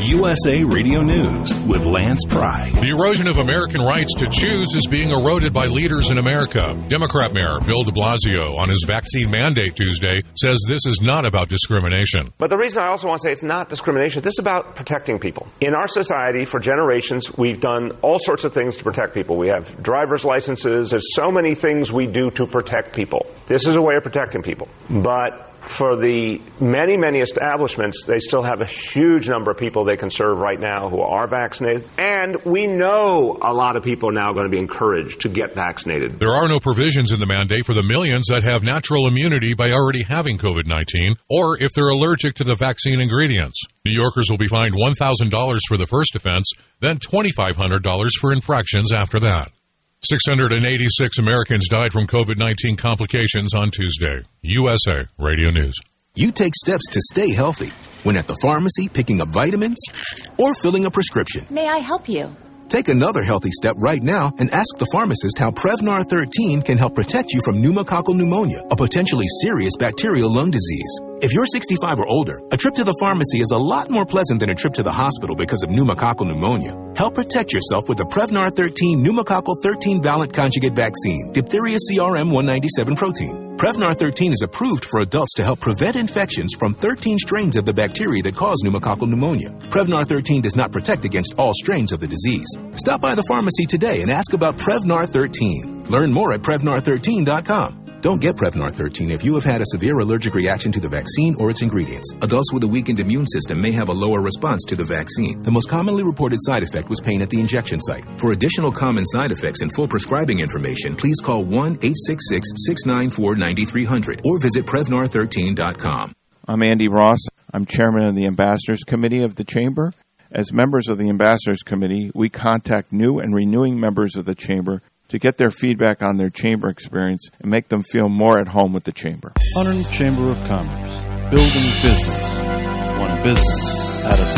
U S A Radio News with Lance Pry. The erosion of American rights to choose is being eroded by leaders in America. Democrat Mayor Bill de Blasio, on his vaccine mandate Tuesday, says this is not about discrimination. But the reason I also want to say it's not discrimination, this is about protecting people. In our society, for generations, we've done all sorts of things to protect people. We have driver's licenses. There's so many things we do to protect people. This is a way of protecting people. But for the many, many establishments, they still have a huge number of people they can serve right now who are vaccinated. And we know a lot of people are now going to be encouraged to get vaccinated. There are no provisions in the mandate for the millions that have natural immunity by already having COVID nineteen, or if they're allergic to the vaccine ingredients. New Yorkers will be fined one thousand dollars for the first offense, then two thousand five hundred dollars for infractions after that. six hundred eighty-six Americans died from COVID nineteen complications on Tuesday. U S A Radio News. You take steps to stay healthy when at the pharmacy picking up vitamins or filling a prescription. May I help you? Take another healthy step right now and ask the pharmacist how Prevnar thirteen can help protect you from pneumococcal pneumonia, a potentially serious bacterial lung disease. If you're sixty-five or older, a trip to the pharmacy is a lot more pleasant than a trip to the hospital because of pneumococcal pneumonia. Help protect yourself with the Prevnar thirteen pneumococcal thirteen valent conjugate vaccine, diphtheria C R M one ninety-seven protein. Prevnar thirteen is approved for adults to help prevent infections from thirteen strains of the bacteria that cause pneumococcal pneumonia. Prevnar thirteen does not protect against all strains of the disease. Stop by the pharmacy today and ask about Prevnar thirteen. Learn more at Prevnar thirteen dot com. Don't get Prevnar thirteen if you have had a severe allergic reaction to the vaccine or its ingredients. Adults with a weakened immune system may have a lower response to the vaccine. The most commonly reported side effect was pain at the injection site. For additional common side effects and full prescribing information, please call one eight six six, six nine four, nine three zero zero or visit Prevnar thirteen dot com. I'm Andy Ross. I'm chairman of the Ambassadors Committee of the Chamber. As members of the Ambassadors Committee, we contact new and renewing members of the Chamber to get their feedback on their Chamber experience and make them feel more at home with the Chamber. Hunterdon Chamber of Commerce, building business, one business at a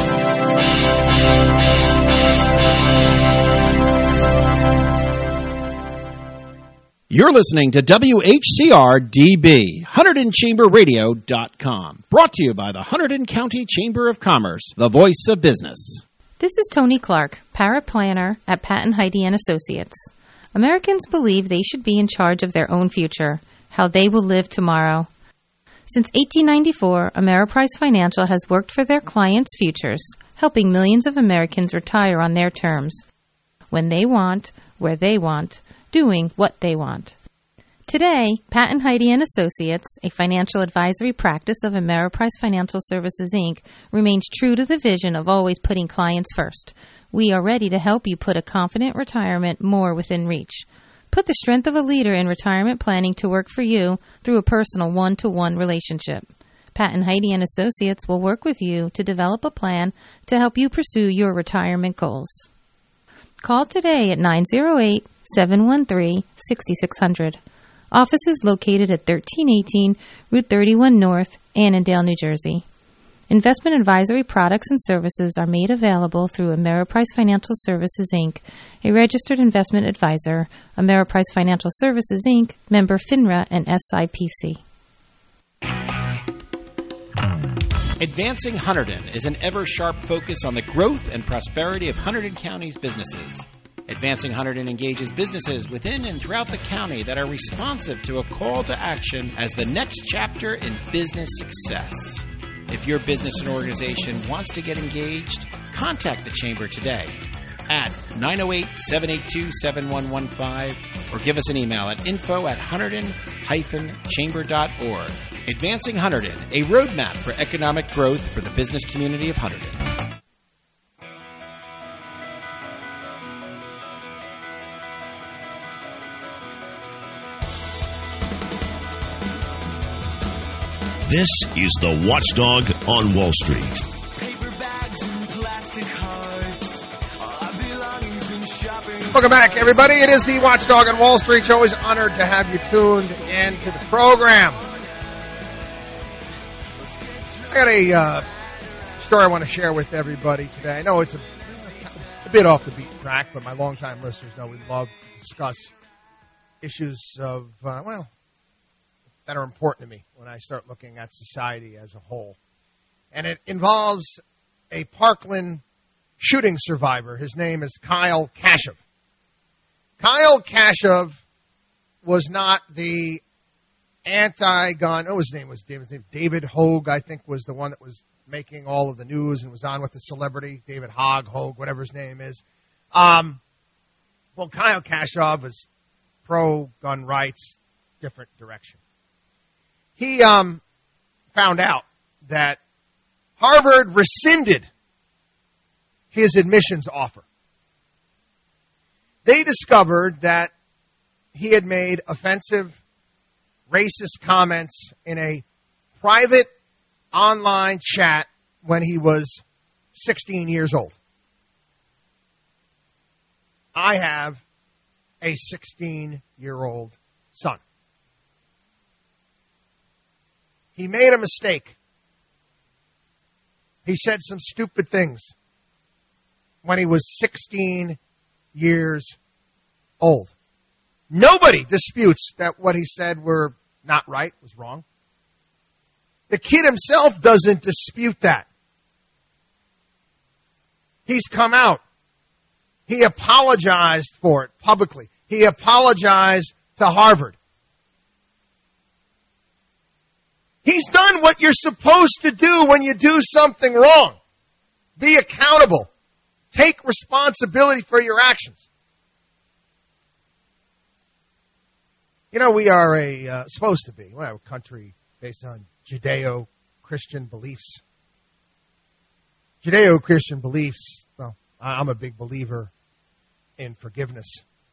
time. You're listening to W H C R D B, Hunterdon Chamber Radio dot com, brought to you by the Hunterdon County Chamber of Commerce, the voice of business. This is Tony Clark, paraplanner at Patton Heide and Associates. Americans believe they should be in charge of their own future, how they will live tomorrow. Since eighteen ninety-four, Ameriprise Financial has worked for their clients' futures, helping millions of Americans retire on their terms, when they want, where they want, doing what they want. Today, Patton Heide and Associates, a financial advisory practice of Ameriprise Financial Services, Incorporated, remains true to the vision of always putting clients first. We are ready to help you put a confident retirement more within reach. Put the strength of a leader in retirement planning to work for you through a personal one-to-one relationship. Patton Heide and Associates will work with you to develop a plan to help you pursue your retirement goals. Call today at nine zero eight, seven one three, six six zero zero. Office is located at thirteen eighteen Route thirty-one North, Annandale, New Jersey. Investment advisory products and services are made available through Ameriprise Financial Services, Incorporated, a registered investment advisor, Ameriprise Financial Services, Incorporated, member FINRA and S I P C. Advancing Hunterdon is an ever-sharp focus on the growth and prosperity of Hunterdon County's businesses. Advancing Hunterdon engages businesses within and throughout the county that are responsive to a call to action as the next chapter in business success. If your business and organization wants to get engaged, contact the Chamber today at nine oh eight, seven eight two, seven one one five or give us an email at info at hunterdon dash chamber dot org. Advancing Hunterdon, a roadmap for economic growth for the business community of Hunterdon. This is the Watchdog on Wall Street. Welcome back, everybody. It is the Watchdog on Wall Street show. Always honored to have you tuned in to the program. I got a uh, story I want to share with everybody today. I know it's a, a bit off the beaten track, but my longtime listeners know we love to discuss issues of, uh, well, that are important to me when I start looking at society as a whole. And it involves a Parkland shooting survivor. His name is Kyle Kashuv. Kyle Kashuv was not the anti-gun. Oh, his name was David, David Hogue, I think, was the one that was making all of the news and was on with the celebrity, David Hogg, Hogue, whatever his name is. Um, well, Kyle Kashuv is pro-gun rights, different direction. He um, found out that Harvard rescinded his admissions offer. They discovered that he had made offensive, racist comments in a private online chat when he was sixteen years old. I have a sixteen-year-old son. He made a mistake. He said some stupid things when he was sixteen years old. Nobody disputes that what he said were not right, was wrong. The kid himself doesn't dispute that. He's come out. He apologized for it publicly. He apologized to Harvard. He's done what you're supposed to do when you do something wrong. Be accountable. Take responsibility for your actions. You know, we are a, uh, supposed to be, well, a country based on Judeo-Christian beliefs. Judeo-Christian beliefs, well, I'm a big believer in forgiveness.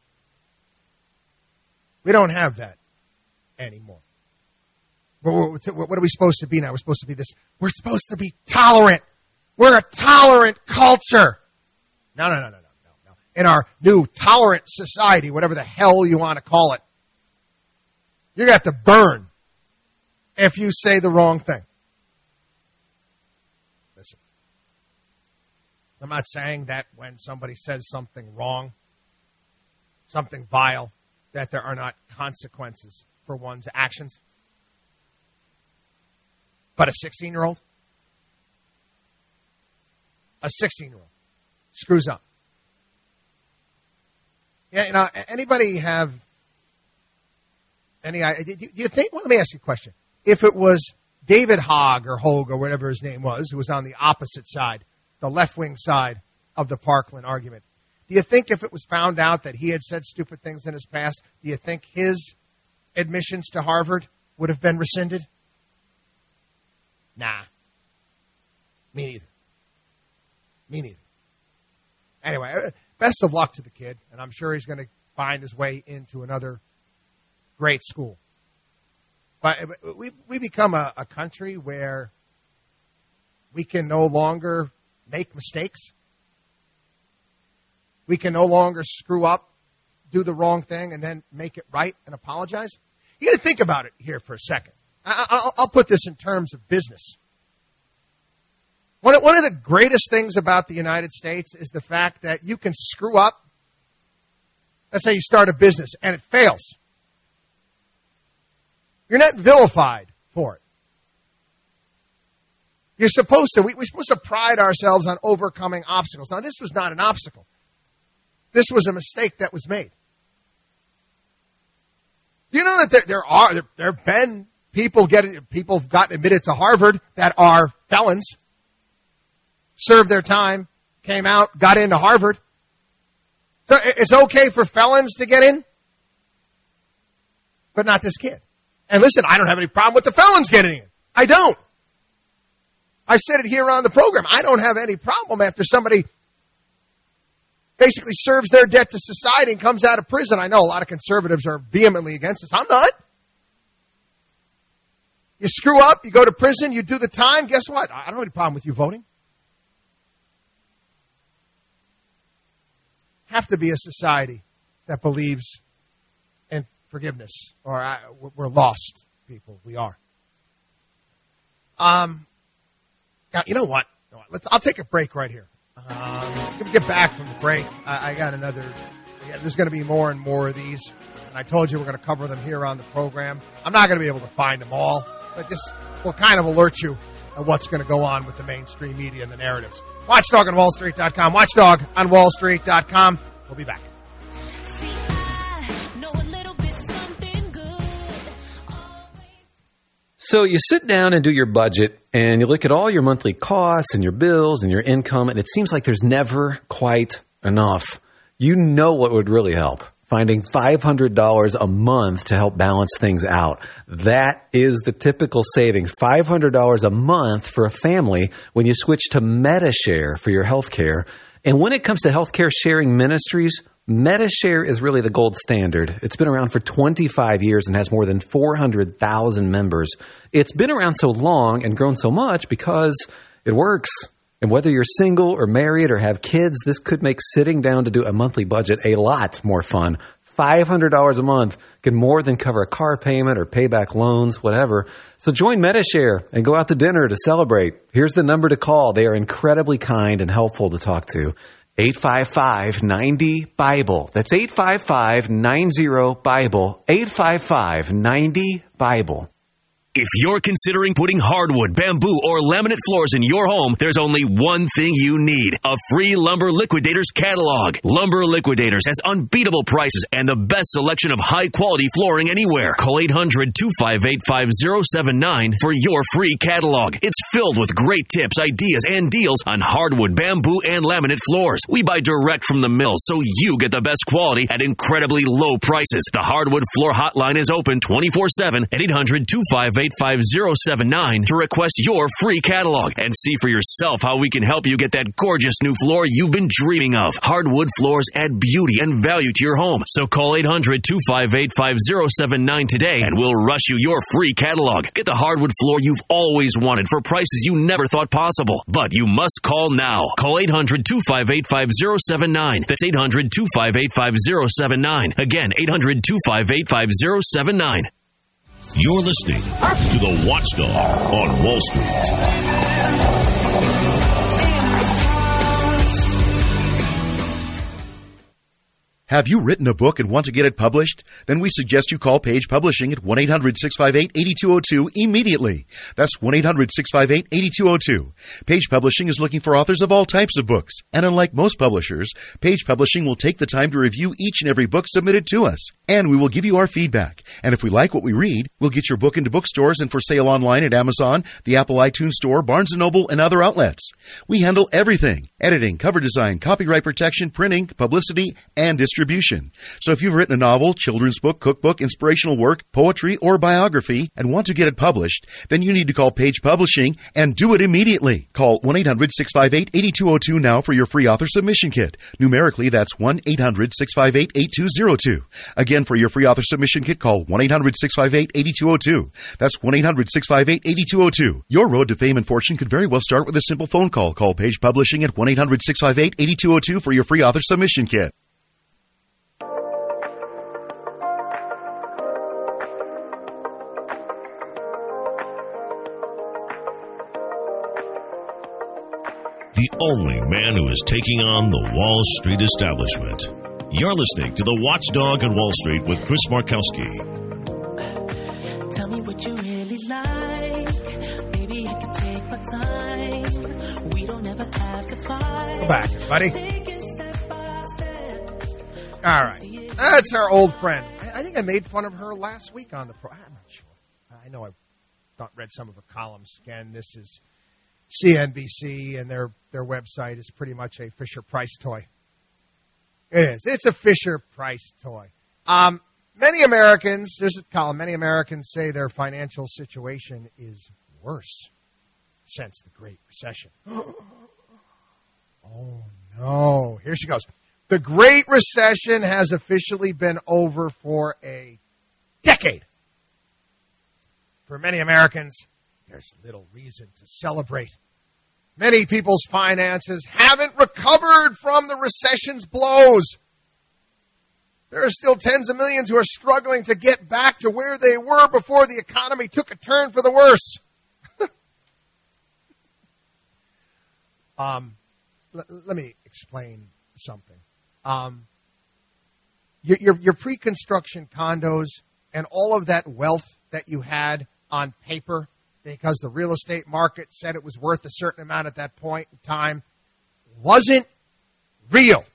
We don't have that anymore. What are we supposed to be now? We're supposed to be this, we're supposed to be tolerant. We're a tolerant culture. No, no, no, no, no, no, no. In our new tolerant society, whatever the hell you want to call it, you're going to have to burn if you say the wrong thing. Listen, I'm not saying that when somebody says something wrong, something vile, that there are not consequences for one's actions. But a sixteen-year-old, a sixteen-year-old screws up. Yeah, you know, anybody have any idea? Do you think, well, let me ask you a question. If it was David Hogg or Hogue or whatever his name was, who was on the opposite side, the left-wing side of the Parkland argument, do you think if it was found out that he had said stupid things in his past, do you think his admissions to Harvard would have been rescinded? Nah. Me neither. Me neither. Anyway, best of luck to the kid, and I'm sure he's going to find his way into another great school. But we we become a, a country where we can no longer make mistakes. We can no longer screw up, do the wrong thing, and then make it right and apologize. You got to think about it here for a second. I'll, I'll put this in terms of business. One of, one of the greatest things about the United States is the fact that you can screw up. Let's say you start a business and it fails. You're not vilified for it. You're supposed to. We, we're supposed to pride ourselves on overcoming obstacles. Now, this was not an obstacle. This was a mistake that was made. Do you know that there, there are there, there have been people getting people have gotten admitted to Harvard that are felons, served their time, came out, got into Harvard. So it's okay for felons to get in, but not this kid. And listen, I don't have any problem with the felons getting in. I don't. I said it here on the program. I don't have any problem after somebody basically serves their debt to society and comes out of prison. I know a lot of conservatives are vehemently against this. I'm not. You screw up, you go to prison, you do the time. Guess what? I don't have any problem with you voting. Have to be a society that believes in forgiveness, or I, we're lost people. We are. Um. Now, you know what? Let's. I'll take a break right here. Um, get back from the break. I, I got another. Yeah, there's going to be more and more of these, and I told you we're going to cover them here on the program. I'm not going to be able to find them all, but this will kind of alert you of what's going to go on with the mainstream media and the narratives. Watchdog on Wall Street dot com. Watchdog on Wall Street dot com. We'll be back. So you sit down and do your budget, and you look at all your monthly costs and your bills and your income, and it seems like there's never quite enough. You know what would really help? Finding five hundred dollars a month to help balance things out. That is the typical savings, five hundred dollars a month for a family when you switch to Medi-Share for your health care. And when it comes to healthcare sharing ministries, Medi-Share is really the gold standard. It's been around for twenty-five years and has more than four hundred thousand members. It's been around so long and grown so much because it works. And whether you're single or married or have kids, this could make sitting down to do a monthly budget a lot more fun. five hundred dollars a month can more than cover a car payment or pay back loans, whatever. So join Medi-Share and go out to dinner to celebrate. Here's the number to call. They are incredibly kind and helpful to talk to. eight five five, nine zero, BIBLE. That's eight five five, nine zero, BIBLE. eight five five, nine zero, BIBLE. If you're considering putting hardwood, bamboo, or laminate floors in your home, there's only one thing you need: a free Lumber Liquidators catalog. Lumber Liquidators has unbeatable prices and the best selection of high-quality flooring anywhere. Call eight hundred, two five eight, five zero seven nine for your free catalog. It's filled with great tips, ideas, and deals on hardwood, bamboo, and laminate floors. We buy direct from the mill, so you get the best quality at incredibly low prices. The Hardwood Floor Hotline is open twenty-four seven at eight hundred, two five eight, five zero seven nine to request your free catalog and see for yourself how we can help you get that gorgeous new floor you've been dreaming of. Hardwood floors add beauty and value to your home. So call eight hundred, two five eight, five zero seven nine today and we'll rush you your free catalog. Get the hardwood floor you've always wanted for prices you never thought possible. But you must call now. Call eight hundred, two five eight, five zero seven nine. That's eight hundred, two five eight, five zero seven nine. Again, eight hundred, two five eight, five zero seven nine. You're listening to the Watchdog on Wall Street. Have you written a book and want to get it published? Then we suggest you call Page Publishing at one eight hundred, six five eight, eight two zero two immediately. That's one eight hundred, six five eight, eight two zero two. Page Publishing is looking for authors of all types of books. And unlike most publishers, Page Publishing will take the time to review each and every book submitted to us. And we will give you our feedback. And if we like what we read, we'll get your book into bookstores and for sale online at Amazon, the Apple iTunes Store, Barnes and Noble, and other outlets. We handle everything: editing, cover design, copyright protection, printing, publicity, and distribution. So if you've written a novel, children's book, cookbook, inspirational work, poetry, or biography and want to get it published, then you need to call Page Publishing and do it immediately. Call one eight hundred, six five eight, eight two zero two now for your free author submission kit. Numerically, that's one eight hundred, six five eight, eight two zero two. Again, for your free author submission kit, call one eight hundred, six five eight, eight two zero two. That's one eight hundred, six five eight, eight two zero two. Your road to fame and fortune could very well start with a simple phone call. Call Page Publishing at one eight hundred, six five eight, eight two zero two for your free author submission kit. The only man who is taking on the Wall Street establishment. You're listening to the Watchdog on Wall Street with Chris Markowski. Tell me what you really like. Maybe I can take my time. We don't ever have to fight. Go back, buddy. All right. That's our old friend. I think I made fun of her last week on the pro. I'm not sure. I know I thought read some of her columns. Again, this is C N B C, and their their website is pretty much a Fisher-Price toy. It is. It's a Fisher-Price toy. Um, many Americans, there's a column, many Americans say their financial situation is worse since the Great Recession. Oh, no. Here she goes. The Great Recession has officially been over for a decade. For many Americans, there's little reason to celebrate. Many people's finances haven't recovered from the recession's blows. There are still tens of millions who are struggling to get back to where they were before the economy took a turn for the worse. um, l- let me explain something. Um, your, your, your pre-construction condos and all of that wealth that you had on paper because the real estate market said it was worth a certain amount at that point in time, wasn't real.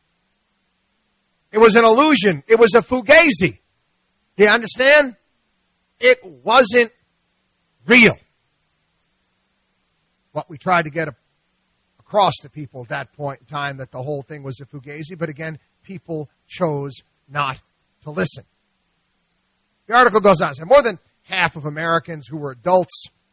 It was an illusion. It was a fugazi. Do you understand? It wasn't real. What we tried to get across to people at that point in time, that the whole thing was a fugazi, but again, people chose not to listen. The article goes on. So more than half of Americans who were adults